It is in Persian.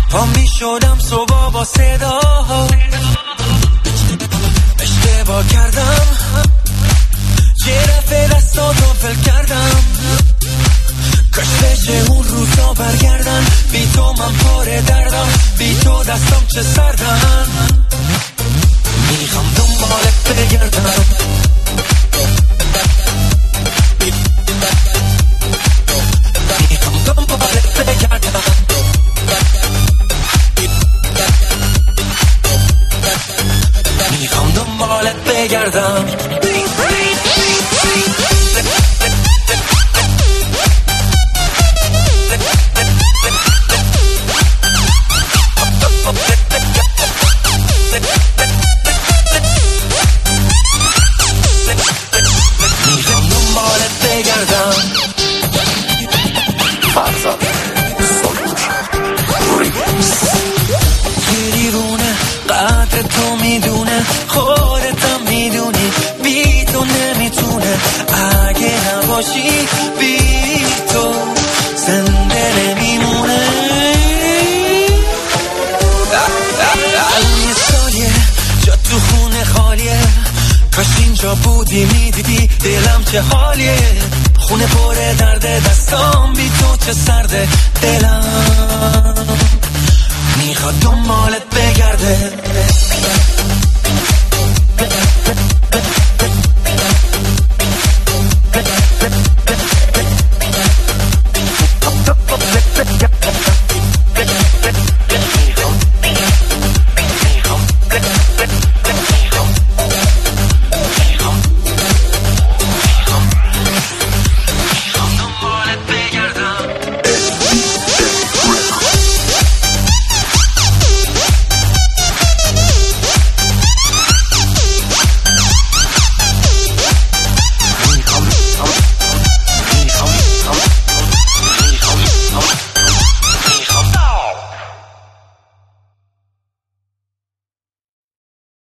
پا می شدم صبح با صداها، اشتباه کردم یه دفعه دستاتو فل کردم، کاش بشه اون روزا برگردن، بی تو من پاره دردم، بی تو دستم چه سردن، میخوام دنبالت بگردم، میخوام دنبالت بگردم، میخوام دنبالت بگردم. تو میدونه خودتم میدونی بی تو نمیتونه، اگه نباشی بی تو زنده نمیمونه. یه سالیه جا تو خونه خالیه، کاش اینجا بودی میدیدی دلم چه حالیه، خونه پر درد دستام بی تو چه سرده دلم.